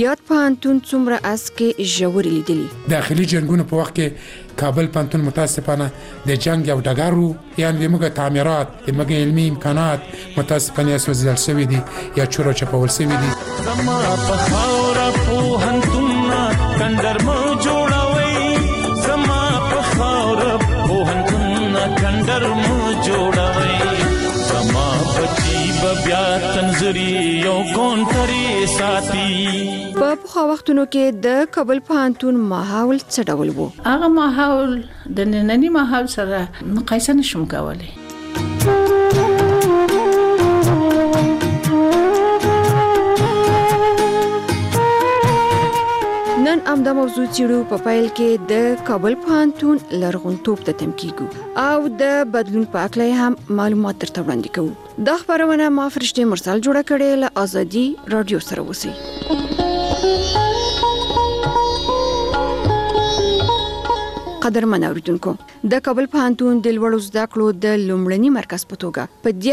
یاد پوهنتون څومره اسکې ژورې لیدلي. داخلي جنگونو په وخت کې کابل پوهنتون متاسفانه د جنگ یو ډګر وو، یعنې موږ تعمیرات د موږ علمي امکانات متاسفانه سوځول شوي دي یا چورو چپول شوي دي. زما په خاوره پوهنتون کندر مو جوړوي، زما په خاوره پوهنتون کندر مو جوړوي، زما بچي بیا تنظري یو کونټري ساتي. په پخوا وختونو کې د کابل پوهنتون ماحول څه ډول وو؟ هغه ماحول د ننني ماحول سره مقایسه نشم کولای. نن امدا موضوع چیرو په پایل کې د کابل پوهنتون لرغونتوب ته تم کیږو او د بدلون په اړه هم معلومات درته وړاندې کوو. دا خبرونه ما فرشته مرسل جوړه کړې له ازادي رادیو سره وسی. قدرمن اوریدونکو، د کابل پوهنتون د لوړو زده کړو د لومړني مرکز په توګه په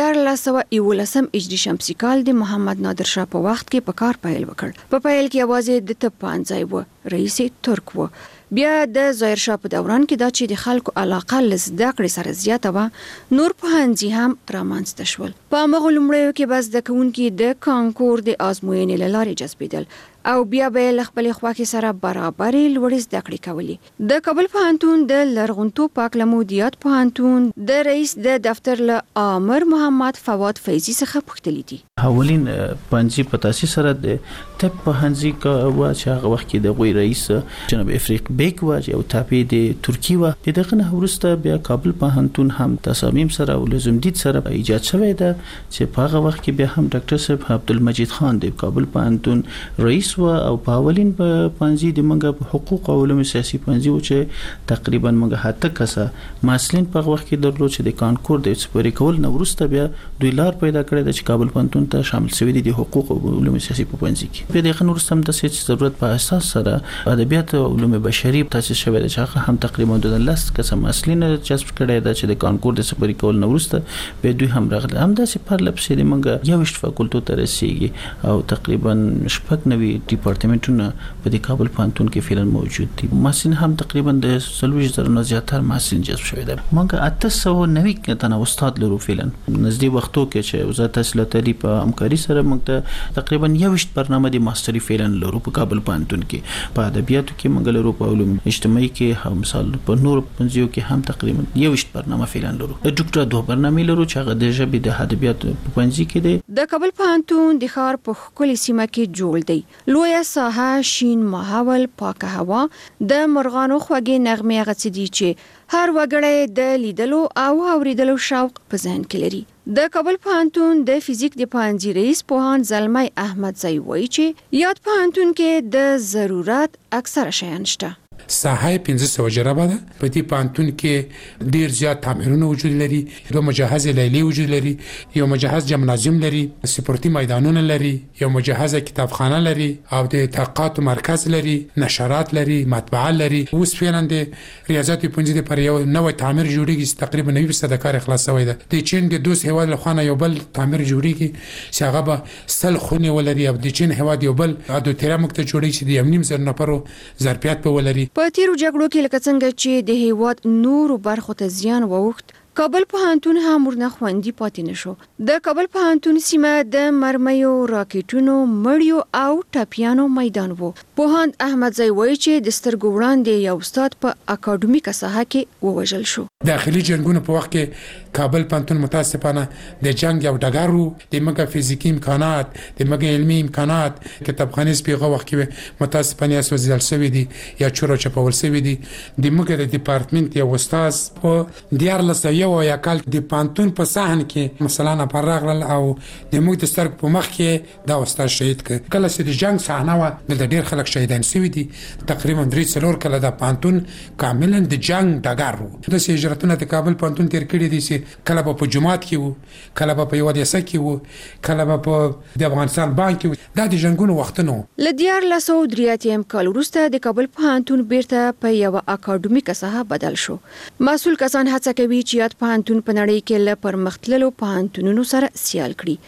1911 هجري شمسي کال د محمد نادر شاه په وخت کې په کار پیل وکړ. په پیل کې یوازې د طب پوهنځی و، رئیس ترک و. بیا د ظاهر شاه په دوران کې دا چې د خلکو علاقه لزده کړې سره زیاته و، نور پوهنځي هم رامنځته شول. په هغه لومړیو کې بس د کوونکي د کانکور د ازموینې له لارې جذبېدل او بیا به له خپل خواکې سره برابرې لوړې زده کړې کولې. د کابل پوهنتون د لرغونتوب په اړه مدیریت پوهنتون د رئیس د دفتر له امر محمد فواد فیضی څخه پوښتنه دي. اولین پنځه په تاسیس سره د طب پوهنځي کا وا چې هغه وخت کې د غوي رئیس جناب افریق بیک و او تابع د ترکی و. دغه نه ورسته بیا کابل پوهنتون هم تصامیم سره او لزوم دید سره ایجاد شوی ده چې په هغه وخت کې بیا هم ډاکټر صاحب عبدالمجید خان د کابل پوهنتون رئیس و او په اولین پنځه د منګه حقوق او علوم سیاسي پنځه و چې تقریبا منګه هاته کسه ماسلین په وخت کې درلود چې د کانکور د سپری کول نو ورسته بیا دوی لار پیدا کړی د کابل پوهنتون ته شامل شوی دي د حقوق او علوم سیاسي په پنځه کې. په دغه نور سم د سیاسي ضرورت په اساس سره ادبیات او علوم بشري تاسیس شوی دی چې هغه هم تقریبا د لاس کسه ماسلین جذب کړی دا چې د کانکور د سپری کول نو ورسته به دوی هم راغله. هم د سپر لپسې د منګه یو شت فاکولټو ته رسیږي او تقریبا شپږ نوي ډپارټمنټونه په د کابل پوهنتون کې فعلا موجود دي. ماسلین هم تقریبا د 30 نه زیاتره ماسلین جذب شوی دی. منګه 890 تنه استاد لرو فعلا نږدې وختو کې چې وزارت تحصیلات په همکاري سره موږ تقریبا 21 برنامه د ماستری فعلا لرو په کابل پوهنتون کې. په ادبیاتو کې موږ لرو، په علوم اجتماعي کې هم مثال په نور پنځیو کې هم تقریبا 21 برنامه فعلا لرو. د ډاکټر دوه برنامه لرو چې هغه د ژبې د ادبیاتو په پنځه کې دي. د کابل پوهنتون د ښار په ښکلي سیمه کې جوړ دی. لویه ساحه، شین ماحول، پاکه هوا، د مرغانو خوږې نغمې غڅې دي چې هر وګړی د لیدلو او اوریدلو شوق په ذهن کې لري. د کابل پوهنتون د فزیک د پوهنځي رئیس پوهاند زلمی احمد زئی وایي چې یاد پوهنتون کې د ضرورت اکثره شیان شته. ساحه 1500 جرابه ده. په دې پوهنتون کې ډیر زیات تعمیرونه وجود لري، یو مجهز لیلي وجود لري، یو مجهز جمنازیوم لري، سپورتي میدانونه لري، یو مجهز کتابخانه لري او د تحقیقات مرکز لري، نشرات لري، مطبعه لري. اوس فعلا د ریاضت پنځه پر یو نوې تعمیر جوړیږي، تقریبا 90% کار خلاص شوی ده. د چین د دوس هواد له خانه یو بل تعمیر جوړیږي چې هغه به سل خونه ولري. د چین هواد یو بل د تیرا مکته جوړیږي چې د 1.5 نفرو ظرفیت په ولري. په تیرو جګړو کې لکه څنګه چې د هیواد نورو برخو ته زیان ووښت، کابل پوهنتون هم ورنه خوندي پاتې نشو. د کابل پوهنتون سیمه د مرمیو، راکټونو، مړیو او ټاپیانو میدان وو. پوهاند احمد زئی وایي چې د سترګو وړاندې یو استاد په اکاډمیکه ساحه کې ووژل شو. داخلي جنگونو په وخت کې کابل پوهنتون متاسفانه د جنگ یو ډګر وو. د موږ فزیکی امکانات، د موږ علمي امکانات، کتابخانه په وخت کې متاسفانه سوځل شوی دي یا چورو چپول شوی دي. د موږ د ډپارټمنټ یو استاد په 14 یا کال د پوهنتون په صحن کې مثلا پرغل او د موږ د سترګ په مخ کې دا استاد شهید ک. کله چې د جنگ صحنه و د ډیر خلک شهیدان شوی دي. تقریبا 3 کله د پوهنتون کاملا د جنگ ډګر وو. د هجرتونه د کابل پوهنتون تیر کړی دي چې کله په جماعت کې وو، کله په یو دیسه کې وو، کله په د افغانستان بانک کې وو. دا د جنگونو وختونو. لدیار لاسو دریاتیم کال وروسته د کابل پوهنتون بیرته په یو اکاډمیکه ساحه بدل شو. مسؤل کسان هڅه کوي چې پوهنتون په نړۍ کې له پرمختللو پوهنتونونو سره سیال کړي.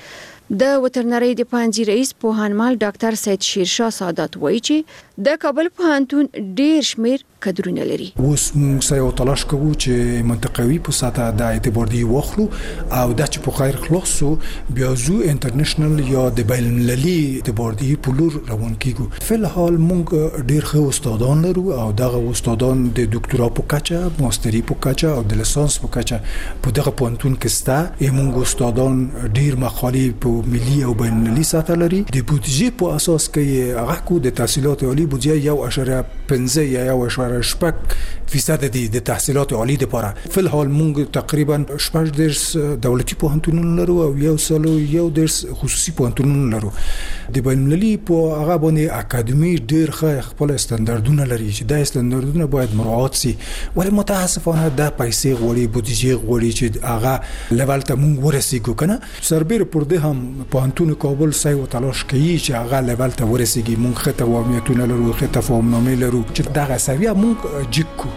د وترنري د پانځي رئیس پوهانمال ډاکټر سید شیرشاه سادات وایي چې د کابل پوهنتون ډیر شمیر کدرونه لري. اوس موږ سره تلاش کوو چې منطقوي په ساته د اعتبار دی واخلو او د چې په خیر خلاصو بیا زو انټرنیشنل یا د بین المللي اعتبار دی په لور روان کیږو. په الحال موږ ډیر ښه استادان لرو او دغه استادان د ډاکټرا په کچه، ماستری په کچه او د لیسانس په کچه په دغه پوهنتون کې ستا. موږ استادان ډیر مقالې په ملي او بین المللي ساته لري. د بودیجې په اساس کې هغه کو د تحصیلات عالی بودیجه 1.5 یا 1.8% دي د تحصیلات عالی لپاره. په الحال موږ تقریبا 8 درس دولتي پوهنتونونه لرو او یو درس خصوصي پوهنتونونه لرو. د بین المللي په هغه باندې اکاډمي ډیر ښه خپل استانداردونه لري چې دا استانداردونه باید مراعات شي. ولې متاسفانه د پیسې غوړي بودیجې غوړي چې هغه لیول ته موږ ورسېږو کنه. سربېره پر دې هم پوهنتون کابل سعی او تلاش کوي چې هغه لیول ته ورسېږي. موږ ښه تفاهمونه لرو، ښه تفاهمنامې لرو چې دغه سویه موږ جګو.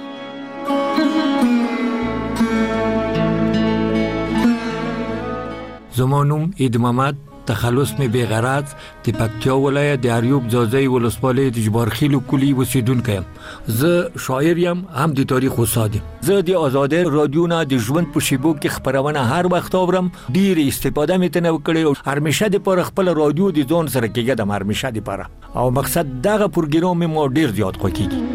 زمانوم عید محمد، تخلص می بیغرض د پکتیا ولایت د اریوب ځاځي ولسوالۍ د جبارخیل کلی اوسیدونکی یم. زه شاعر یم هم د تاریخ استاد یم. زه د آزادۍ رادیو نه د ژوند په شیبو کې خبرونه هر وخت اورم. ډیر استفاده مې تنه وکړې او هرمشه د پر خپل رادیو د ځون سره کېږم هرمشه د پر او مقصد دغه پروګرام مو ډیر زیات خوښیږي.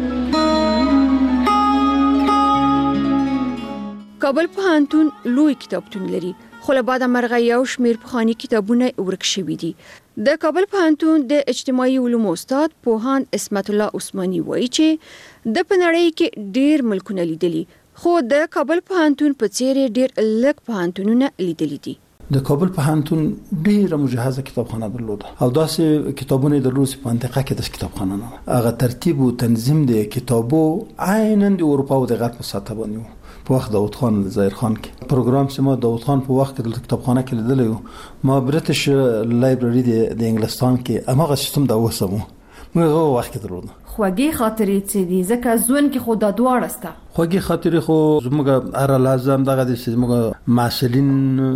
کابل پوهنتون لوی کتابتون لري، خو له بعد مرغه یو شمیر پخوانی کتابونه ورک شوي دي. د کابل پوهنتون د اجتماعي علومو استاد پوهان اسمت الله عثماني وایي چې د پنړۍ کې ډیر ملکونه لیدلي، خو د کابل پوهنتون په څیر ډیر لږ پوهنتونونه لیدلي دي. د کابل پوهنتون ډیره مجهزه کتابخانه درلوده او داسې کتابونه درلود چې په منطقه کې د کتابخانه نه هغه ترتیب او تنظیم د کتابو عیناً د اروپا او د غرب په سطح باندې په وخت داود خان ظاهر خان کې پروګرام چې ما داود خان په وخت کې د کتابخانه کې لیدل ما برټش لایبرری د انګلستان کې اماغه سیستم دا وسمو موږ هغه وخت کې درلود. خوږی خاطرې چې دي ځکه ځون کې خو د دوه راسته خوږی خاطرې خو زموږ هر لازم دغه د زموږ مسؤلین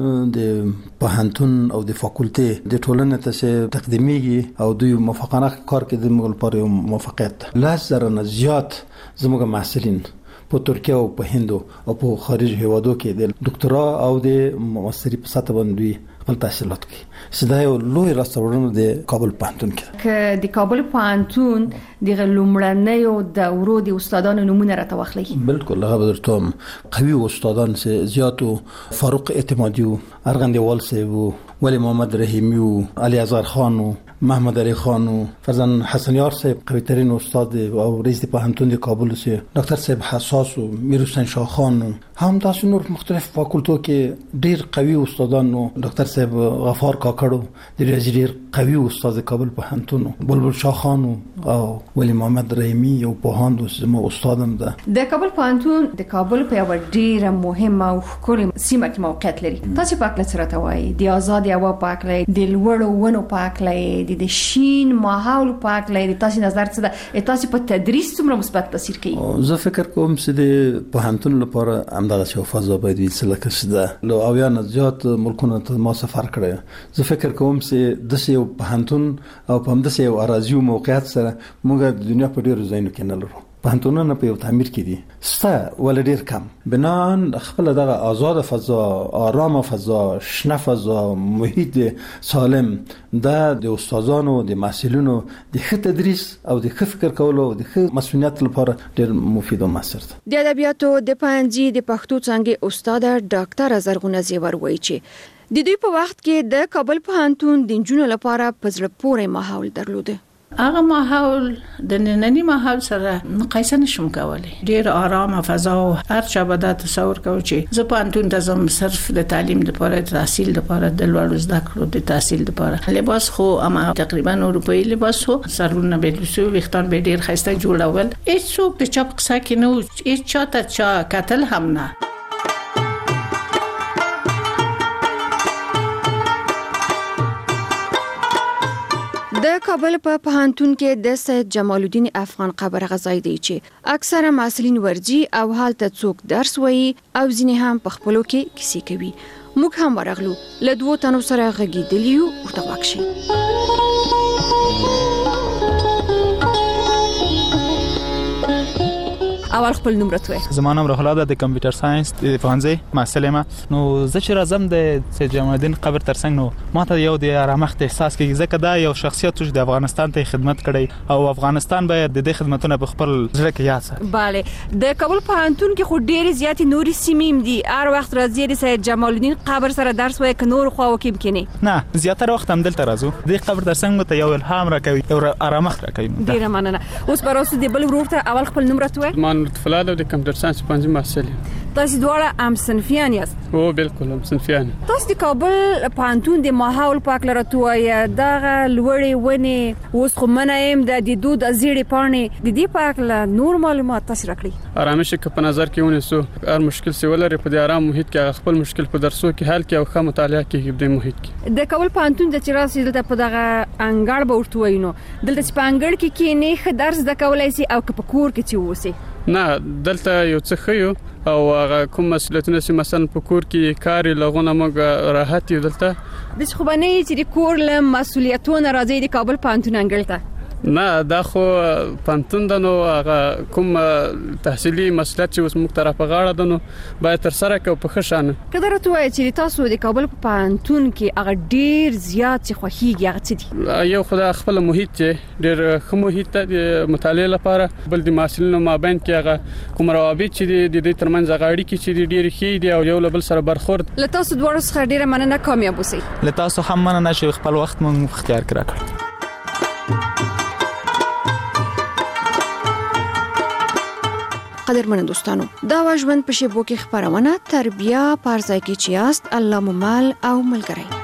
د پوهنتون او د فاکولټي د ټولنې ته تقدیمیږي او دوی موافقانه کار کوي د موږ لپاره موافقت لازم نه زیات زموږ مسؤلین په ترکیه او په هندو او په خارج هیوادو کې د ډاکټرا او د ماستری په سطح باندې خپل تحصیلات کوي. سده یو لوی راستورونه د کابل پوهنتون کې که د کابل پوهنتون د لومړنیو دورو د استادانو نمونه راته واخلي. بالکل هغه درته قوي استادان زیاتو فاروق اعتمادي او ارغندوال صاحب ولی محمد رحیمی او علی ازهر خان او محمد علی خان او فرزان حسن یار صاحب قوی ترین استاد او رئیس پوهنتون د کابل سي ډاکټر صاحب حساس او میر حسین شاه خان هم تاسو نور مختلف فاکولټو کې ډیر قوي استادان او ډاکټر صاحب غفار کاکړو د ډیر قوي استاد کابل پوهنتون بلبل شاه خان او ولی محمد رحیمی او پوهاند زمو استادم ده. د کابل پوهنتون د کابل په یو ډیره مهمه او ښکلې سیمه کې موقعیت لري. تاسو په اړه څه راته وایي؟ د آزاد هوا په اړه، د لوړو ونو په اړه، د شین ماحول په اړه تاسو نظر څه ده؟ تاسو په تدریس څومره مثبت تاثیر کوي؟ زه فکر کوم چې د پوهنتون لپاره همدغه څه فضا باید وي چې لکه څه ده او یا نه زیات ملکونه ته ما سفر کړی. زه فکر کوم چې د یو پوهنتون او په همدغه یو اراضي او موقعیت سره موږ د دنیا په ډیرو ځایونو کې نه لرو. پوهنتونونه په یو تعمیر کې دي ستا ول ډیر کم بنان خپل دغه آزاد فضا، آرام فضا، شنه فضا، محیط سالم د استادانو د مسؤلینو د ښه تدریس او د ښه فکر کولو او د ښه مسؤلیت لپاره ډیر مفید او موثر ده. د ادبیاتو د پنځي د پښتو څنګه استاد ډاکټر زرغونه زیور وایي چې د دوی په وخت کې د کابل پوهنتون د جنونو لپاره پزړه پورې ماحول درلوده. هغه ماحول د نننی ماحول سره مقایسه نشم کولای. ډیر آرام فضا او هر چا به دا تصور کوي چې زه پوهنتون ته زم صرف د تعلیم لپاره، تحصیل لپاره، د لوړو زده کړو د تحصیل لپاره. لباس خو اما تقریبا اروپایي لباس هو، سرونه به لوسو، وختان به ډیر خسته جوړول. هیڅ څوک د چا قصه کې نه، هیڅ چاته چا قتل هم نه. د کابل په پوهنتون کې د سید جمال الدین افغان قبر غځای دی چې اکثره مسؤلین ورځي او حالت څوک درس وایي او ځینې هم په خپلو کې کیسې کوي. موږ هم ورغلو له دوه تنو سره غږیدلیو ورته واکشي. اول خپل نوم راته. زما نوم روح الله د کمپیوټر ساينس د پوهنځي محصل یم. نو زه چې راځم د سید جمال الدین قبر ترڅنګ نو ماته یو د آرامښت احساس کوي ځکه دا یو شخصیت چې د افغانستان ته خدمت کړی او افغانستان باید د دې خدمتونو په خپل ځل کې یاد ساتي. bale د کابل پوهنتون کې خو ډېر زیات نوري سیمې دي. هر وخت راځي د سید جمال الدین قبر سره درس وایي ک نور خو وکیم کینی نه زیاتره وخت هم دلته راځو. د قبر ترڅنګ ته یو الهام راکوي او آرامښت راکوي. ډېر مننه. اوس براسو د بل ورور ته اول خپل نوم راته. مان فلاد د کمپیوټر ساينس پنځم محصل. تاسو دواړه هم صنفیان یاست؟ او بالکل هم صنفیان. تاسو د کابل پوهنتون د ماحول پاک لرته وای دغه لوړې ونی اوس خو منایم د دود ازيړې پانی د دې پاک له نور معلومات تاسو راکړي. آرامش کې په نظر کې ونیسو هر مشکل سی ولري په دې آرام محیط کې خپل مشکل په درسو کې حل کې او ښه مطالعه کې په دې محیط کې. د کابل پوهنتون د چراسي دلته په دغه انګړ به ورته وینو دلته په انګړ کې نه ښه درس د کولای شي او په کور کې چې وسی. نه دلته یو څه خيو او کوم مسؤلیتونه چې مثلا په کور کې کار لغونه موږ راحت یو دلته د څه خو باندې چې د کور له مسؤلیتونو راځي د کابل پوهنتون انګړ ته. نه دا خو پانتون دنو کوم تحصیلي مسؤلیت چې اوس موږ طرف غاړه دنو باید تر سره کو په خشانه. کله راته وای چې تاسو د کابل په پوهنتون کې هغه ډیر زیات چې خوخيږي هغه څه دي؟ یو خدای خپل محیط چې ډیر ښه محیط د مطالعه لپاره بل د محصلینو مابین کې هغه کوم روابط چې د دې ترمنځ غاړي کې چې ډیر ښه دي او یو بل سره برخورد. له تاسو دوه څخه ډیره مننه کامیاب اوسئ. له تاسو هم مننه چې خپل وخت مونږ اختیار کړی. قدرمن دوستانو دا واژوند په شیبو کې خبرونه تربیه پارځای کې چیاست الله ممال او ملګری